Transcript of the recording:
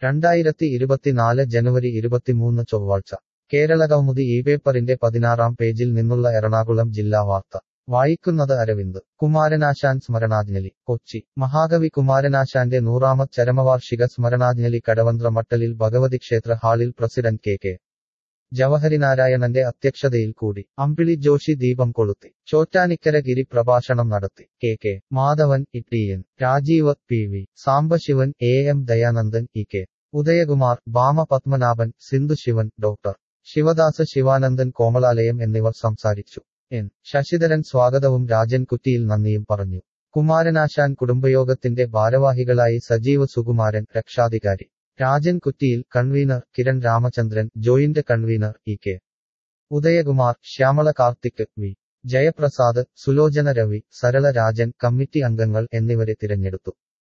2024 ജനുവരി 23 ചൊവ്വാഴ്ച കേരളകൗമുദി ഈ പേപ്പറിന്റെ 16-ാം പേജിൽ നിന്നുള്ള എറണാകുളം ജില്ലാ വാർത്ത വായിക്കുന്നത് അരവിന്ദ്. കുമാരനാശാൻ സ്മരണാഞ്ജലി കൊച്ചി. മഹാകവി കുമാരനാശാന്റെ 100ാമത് ചരമവാർഷിക സ്മരണാഞ്ജലി കടവന്ത്ര മട്ടലിൽ ഭഗവതി ക്ഷേത്ര ഹാളിൽ പ്രസിഡന്റ് കെ. ജവഹരിനാരായണന്റെ അധ്യക്ഷതയിൽ കൂടി. അമ്പിളി ജോഷി ദീപം കൊളുത്തി. ചോറ്റാനിക്കര ഗിരി പ്രഭാഷണം നടത്തി. K. Madhavan, T N. Rajeev, P V. Sambasivan, A M. Dayanandan, E K. Udayakumar, Bhama Padmanabhan, Sindhu Sivan, doctor. Sivadas, Sivanandan Komalalayam എന്നിവർ സംസാരിച്ചു. എൻ. ശശിധരൻ സ്വാഗതവും രാജൻ കുറ്റിയിൽ നന്ദിയും പറഞ്ഞു. കുമാരനാശാൻ കുടുംബയോഗത്തിന്റെ ഭാരവാഹികളായി സജീവ് സുകുമാരൻ, രക്ഷാധികാരി Rajan Kuttiyil, convener Kiran Ramachandran, joint convener E K. Udayakumar, Shyamala Karthik, V. Jayaprasad, Sulochana Ravi, Sarala Rajan, committee അംഗങ്ങൾ എന്നിവരെ തിരഞ്ഞെടുത്തു.